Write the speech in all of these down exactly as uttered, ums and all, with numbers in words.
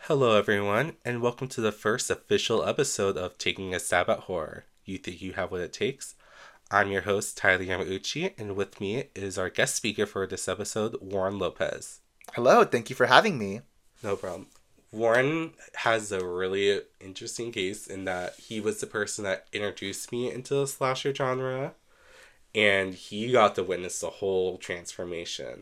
Hello, everyone, and welcome to the first official episode of Taking a Stab at Horror. You think you have what it takes? I'm your host, Tyler Yamauchi, and with me is our guest speaker for this episode, Warren Lopez. Hello, thank you for having me. No problem. Warren has a really interesting case in that he was the person that introduced me into the slasher genre, and he got to witness the whole transformation.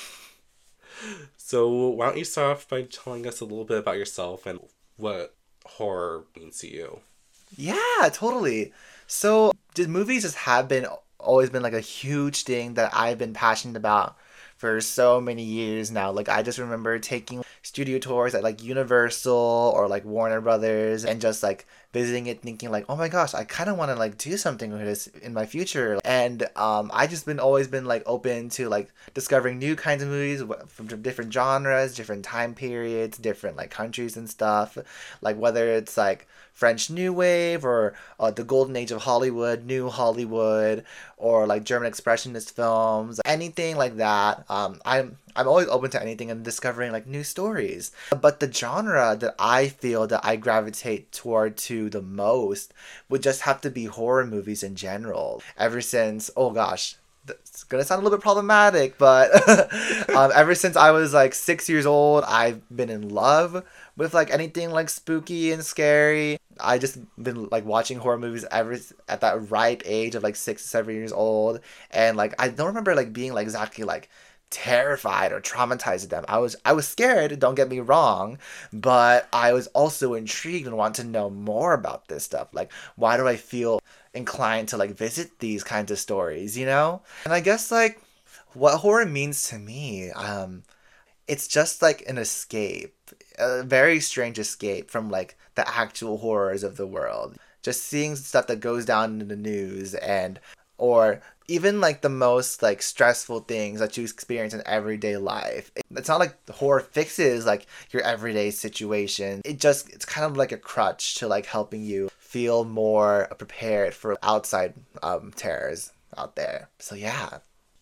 So why don't you start off by telling us a little bit about yourself and what horror means to you? Yeah, totally. So, did movies just have been always been like a huge thing that I've been passionate about for so many years now. Like, I just remember taking studio tours at like Universal or like Warner Brothers and just like visiting it thinking like, oh my gosh, I kind of want to like do something with this in my future. And um, I just been always been like open to like discovering new kinds of movies from different genres, different time periods, different like countries and stuff. Like whether it's like French New Wave or uh, the Golden Age of Hollywood, New Hollywood, or like German Expressionist films, anything like that. Um, I'm I'm always open to anything and discovering like new stories. But the genre that I feel that I gravitate toward to the most would just have to be horror movies in general. Ever since, oh gosh, it's gonna sound a little bit problematic, but um, ever since I was like six years old, I've been in love with like anything like spooky and scary. I just been like watching horror movies ever at that ripe age of like six, seven years old, and like I don't remember like being like exactly like terrified or traumatized at them. I was I was scared, don't get me wrong, but I was also intrigued and want to know more about this stuff. Like, why do I feel inclined to like visit these kinds of stories, you know? And I guess like what horror means to me, um, it's just like an escape, a very strange escape from like the actual horrors of the world. Just seeing stuff that goes down in the news and or even like the most like stressful things that you experience in everyday life. It's not like horror fixes like your everyday situation. It just it's kind of like a crutch to like helping you feel more prepared for outside um terrors out there. So yeah.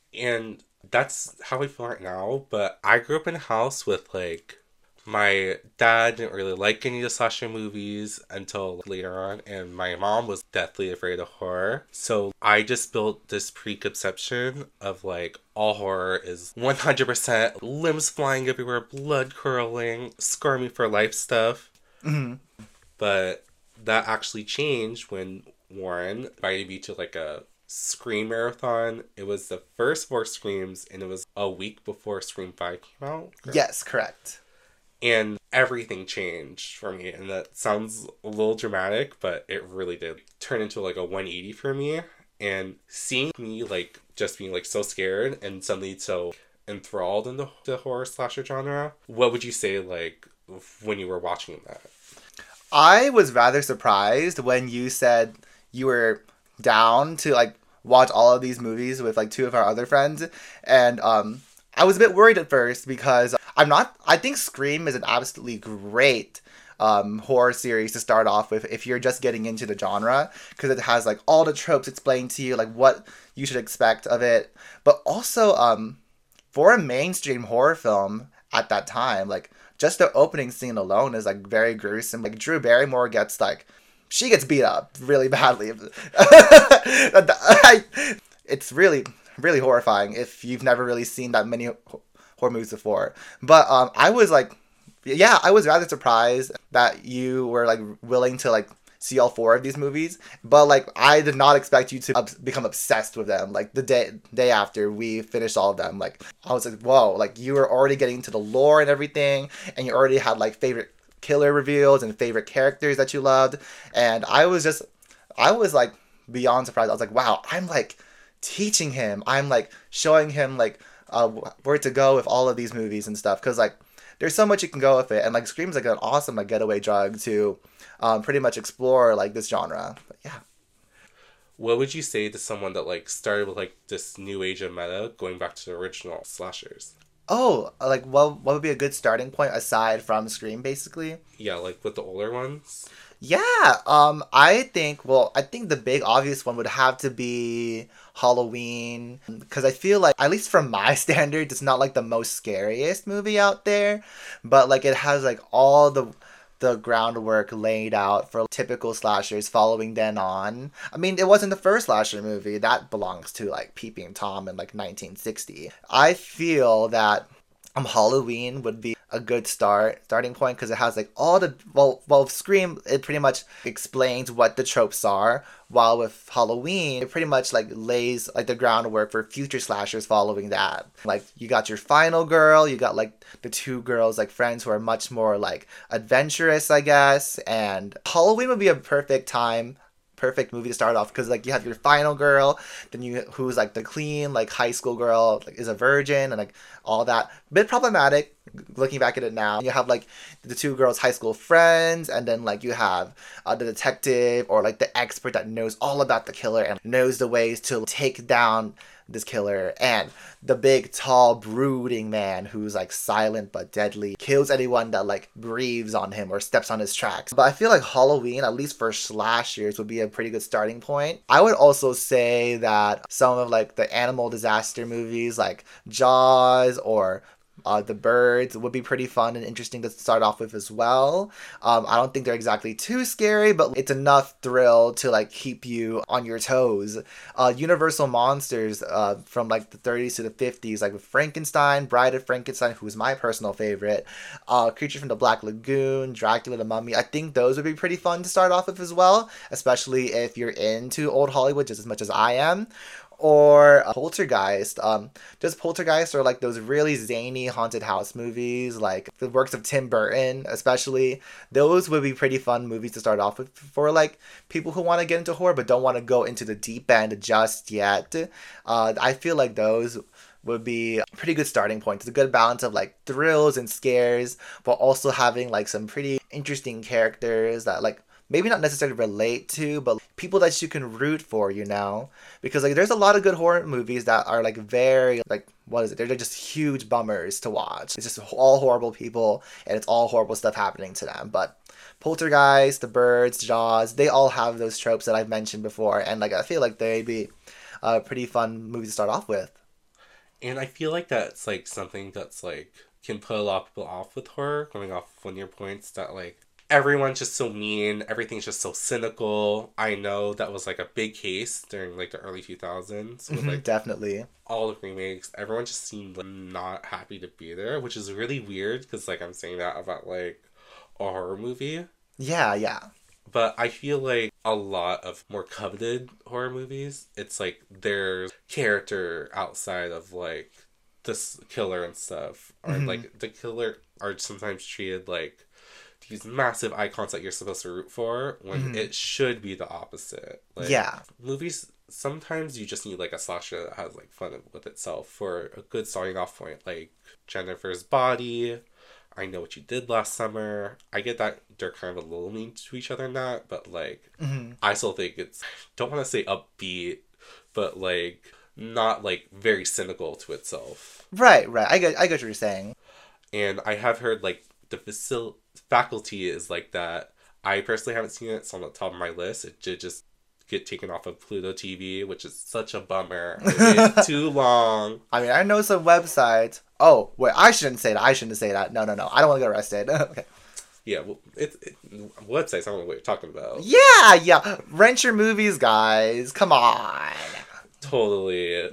And that's how I feel right now, but I grew up in a house with like my dad didn't really like any of the slasher movies until later on, and my mom was deathly afraid of horror. So I just built this preconception of like all horror is one hundred percent limbs flying everywhere, blood curling, scar me for life stuff. Mm-hmm. But that actually changed when Warren invited me to like a Scream marathon. It was the first four Screams, and it was a week before Scream five came out. Correct? Yes, correct. And everything changed for me. And that sounds a little dramatic, but it really did turn into like a one eighty for me. And seeing me like just being like so scared and suddenly so enthralled in the, the horror slasher genre, what would you say like when you were watching that? I was rather surprised when you said you were down to like watch all of these movies with like two of our other friends. And um I was a bit worried at first because I'm not, I think Scream is an absolutely great um, horror series to start off with if you're just getting into the genre, because it has like all the tropes explained to you, like what you should expect of it. But also um, for a mainstream horror film at that time, like just the opening scene alone is like very gruesome. Like Drew Barrymore gets like, she gets beat up really badly. It's really, really horrifying if you've never really seen that many horror movies before. But um, I was like, yeah, I was rather surprised that you were like willing to like see all four of these movies. But like, I did not expect you to ob- become obsessed with them. Like the day day after we finished all of them, like I was like, whoa, like you were already getting into the lore and everything, and you already had like favorite killer reveals and favorite characters that you loved. And I was just, I was like beyond surprised. I was like, wow, I'm like teaching him. I'm like showing him like uh, where to go with all of these movies and stuff. Because like there's so much you can go with it. And like Scream's like an awesome like getaway drug to um, pretty much explore like this genre. But yeah. What would you say to someone that like started with like this new age of meta going back to the original slashers? Oh, like what what would be a good starting point aside from Scream, basically? Yeah, like with the older ones. Yeah, um, I think, well, I think the big obvious one would have to be Halloween, because I feel like, at least from my standards, it's not like the most scariest movie out there, but like it has like all the the groundwork laid out for typical slashers following then on. I mean, it wasn't the first slasher movie. That belongs to like Peeping Tom in like nineteen sixty. I feel that um Halloween would be a good start starting point because it has like all the well well Scream, it pretty much explains what the tropes are, while with Halloween it pretty much like lays like the groundwork for future slashers following that. Like you got your final girl, you got like the two girls like friends who are much more like adventurous, I guess, and Halloween would be a perfect time perfect movie to start off because like you have your final girl, then you who's like the clean like high school girl, like is a virgin and like all that. Bit problematic looking back at it now. You have like the two girls high school friends, and then like you have uh, the detective or like the expert that knows all about the killer and knows the ways to take down this killer, and the big tall brooding man who's like silent but deadly, kills anyone that like breathes on him or steps on his tracks. But I feel like Halloween, at least for slashers, would be a pretty good starting point. I would also say that some of like the animal disaster movies like Jaws or Uh, the Birds would be pretty fun and interesting to start off with as well. Um, I don't think they're exactly too scary, but it's enough thrill to like keep you on your toes. Uh, Universal monsters uh, from like the thirties to the fifties, like with Frankenstein, Bride of Frankenstein, who's my personal favorite, uh, Creature from the Black Lagoon, Dracula the Mummy. I think those would be pretty fun to start off with as well, especially if you're into old Hollywood just as much as I am. Or uh, Poltergeist. Um, just Poltergeist or like those really zany haunted house movies, like the works of Tim Burton, especially. Those would be pretty fun movies to start off with for like people who want to get into horror but don't want to go into the deep end just yet. Uh, I feel like those would be a pretty good starting point. It's a good balance of like thrills and scares, but also having like some pretty interesting characters that like maybe not necessarily relate to, but people that you can root for, you know? Because like there's a lot of good horror movies that are like very like what is it? They're just huge bummers to watch. It's just all horrible people and it's all horrible stuff happening to them. But Poltergeist, The Birds, Jaws, they all have those tropes that I've mentioned before, and like I feel like they'd be a pretty fun movie to start off with. And I feel like that's like something that's like can put a lot of people off with horror, going off one of your points that like everyone's just so mean, everything's just so cynical. I know that was like a big case during like the early two thousands with like Definitely all the remakes. Everyone just seemed like not happy to be there, which is really weird because like I'm saying that about like a horror movie. Yeah, yeah. But I feel like a lot of more coveted horror movies, it's like there's character outside of like this killer and stuff. Or mm-hmm. like the killer are sometimes treated like these massive icons that you're supposed to root for when mm-hmm. it should be the opposite. Like, yeah. Movies, sometimes you just need like a slasher that has like fun with itself for a good starting off point. Like Jennifer's Body, I Know What You Did Last Summer. I get that they're kind of a little mean to each other in that, but like mm-hmm. I still think it's, don't want to say upbeat, but like not like very cynical to itself. Right, right. I get, I get what you're saying. And I have heard like the facil- faculty is like that. I personally haven't seen it. It's on the top of my list. It did just get taken off of Pluto T V, which is such a bummer. It's too long. I mean, I know some websites. Oh, wait, I shouldn't say that. I shouldn't say that. No, no, no. I don't want to get arrested. Okay. Yeah, well, it's it, websites. I don't know what you're talking about. Yeah, yeah. Rent your movies, guys. Come on. Totally.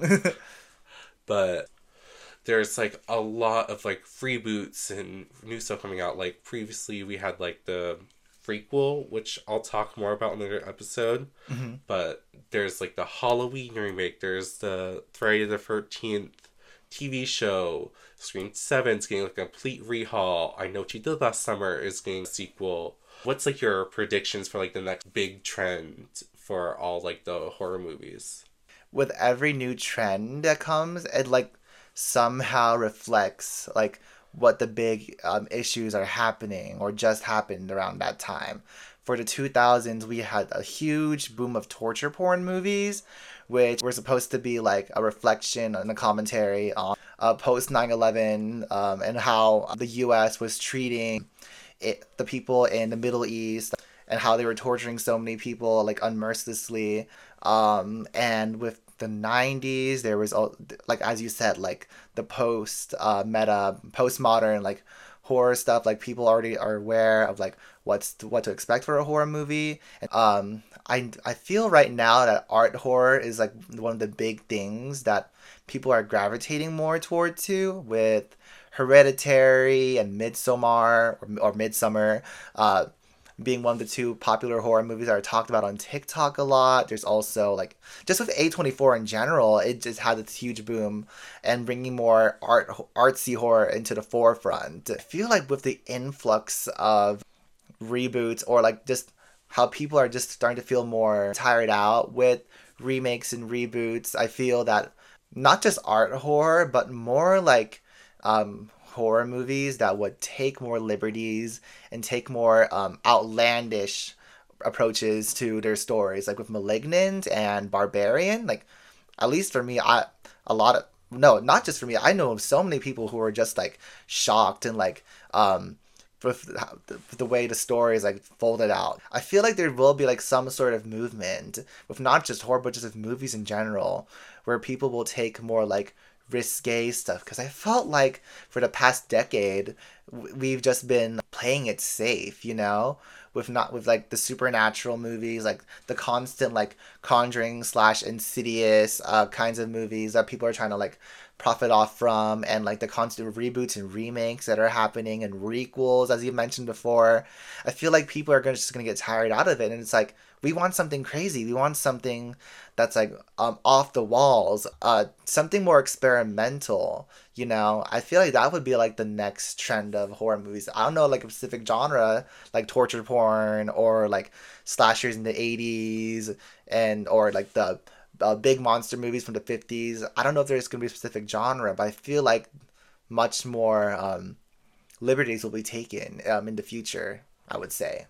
But there's like a lot of like free boots and new stuff coming out. Like previously we had like the prequel, which I'll talk more about in another episode. Mm-hmm. But there's like the Halloween remake. There's the Friday the thirteenth T V show. Scream seven's getting like a complete rehaul. I Know What You Did Last Summer is getting a sequel. What's like your predictions for like the next big trend for all like the horror movies? With every new trend that comes, it like somehow reflects like what the big um, issues are happening or just happened around that time. For the two thousands, we had a huge boom of torture porn movies, which were supposed to be like a reflection and a commentary on uh, post nine eleven, um, and how the U S was treating it, the people in the Middle East, and how they were torturing so many people like unmercilessly. Um, and with the nineties, there was all, like as you said, like the post uh, meta, postmodern like horror stuff. Like people already are aware of like what's what to expect for a horror movie. And, um, I I feel right now that art horror is like one of the big things that people are gravitating more toward to with Hereditary and Midsommar or, or Midsummer. Uh, being one of the two popular horror movies that are talked about on TikTok a lot. There's also like just with A twenty-four in general, it just had this huge boom and bringing more art artsy horror into the forefront. I feel like with the influx of reboots or like just how people are just starting to feel more tired out with remakes and reboots, I feel that not just art horror, but more like um, horror movies that would take more liberties and take more um, outlandish approaches to their stories, like with Malignant and Barbarian. Like, at least for me, I a lot of no, not just for me. I know of so many people who are just like shocked and like um with the, the way the story is like folded out. I feel like there will be like some sort of movement with not just horror but just with movies in general, where people will take more like risque stuff, because I felt like for the past decade we've just been playing it safe, you know, with not with like the supernatural movies, like the constant like Conjuring slash Insidious uh, kinds of movies that people are trying to like profit off from, and like the constant reboots and remakes that are happening and requels, as you mentioned before. I feel like people are gonna, just gonna get tired out of it, and it's like we want something crazy. We want something that's like um off the walls, uh, something more experimental. You know, I feel like that would be like the next trend of horror movies. I don't know, like a specific genre, like torture porn or like slashers in the eighties, and or like the uh, big monster movies from the fifties. I don't know if there's gonna be a specific genre, but I feel like much more um, liberties will be taken um, in the future, I would say.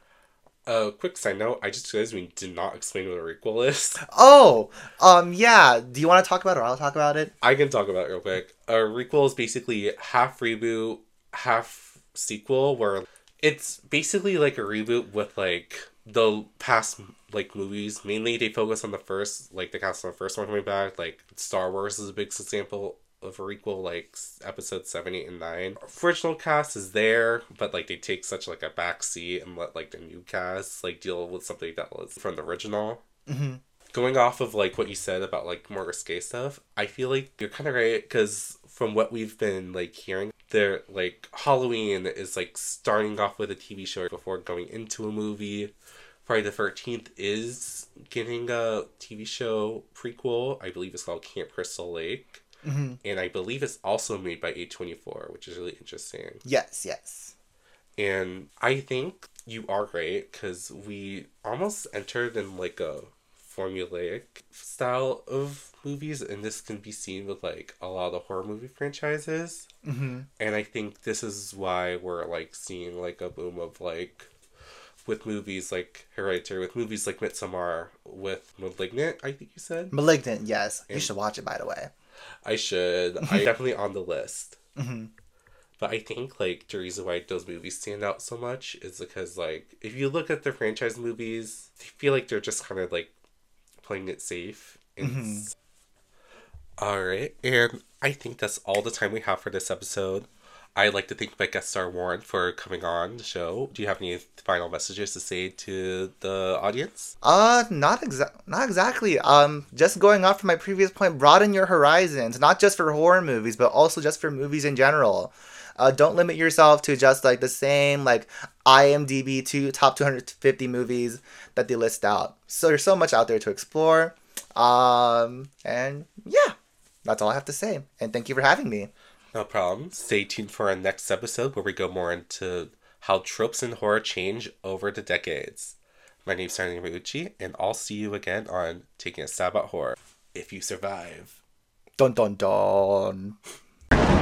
A uh, quick side note, I just realized we did not explain what a requel is. Oh, um, yeah. Do you want to talk about it or I'll talk about it? I can talk about it real quick. A requel is basically half reboot, half sequel, where it's basically like a reboot with like the past like movies. Mainly they focus on the first, like the cast on the first one coming back. Like Star Wars is a big example of a requel, like episode seven, eight, and nine. Original cast is there, but like they take such like a back seat and let like the new cast like deal with something that was from the original. Mm-hmm. Going off of like what you said about like more risque stuff, I feel like you're kind of right, because from what we've been like hearing, there like Halloween is like starting off with a T V show before going into a movie. Friday the thirteenth is getting a T V show prequel. I believe it's called Camp Crystal Lake. Mm-hmm. And I believe it's also made by A twenty-four, which is really interesting. Yes, yes. And I think you are right, because we almost entered in like a formulaic style of movies, and this can be seen with like a lot of horror movie franchises. Mm-hmm. And I think this is why we're like seeing like a boom of like with movies like Hereditary, with movies like Midsommar, with Malignant, I think you said? Malignant, yes. And you should watch it, by the way. I should. I'm definitely on the list. Mm-hmm. But I think, like, the reason why those movies stand out so much is because, like, if you look at the franchise movies, I feel like they're just kind of, like, playing it safe. And mm-hmm. Alright, and I think that's all the time we have for this episode. I'd like to thank my guest star Warren for coming on the show. Do you have any final messages to say to the audience? Uh, not exa- not exactly. Um, just going off from my previous point, broaden your horizons, not just for horror movies, but also just for movies in general. Uh, don't limit yourself to just like the same like IMDb two top two hundred fifty movies that they list out. So there's so much out there to explore. Um, and yeah, that's all I have to say. And thank you for having me. No problem. Stay tuned for our next episode where we go more into how tropes in horror change over the decades. My name's Stanley Riucci, and I'll see you again on Taking a Stab at Horror. If you survive. Dun dun dun.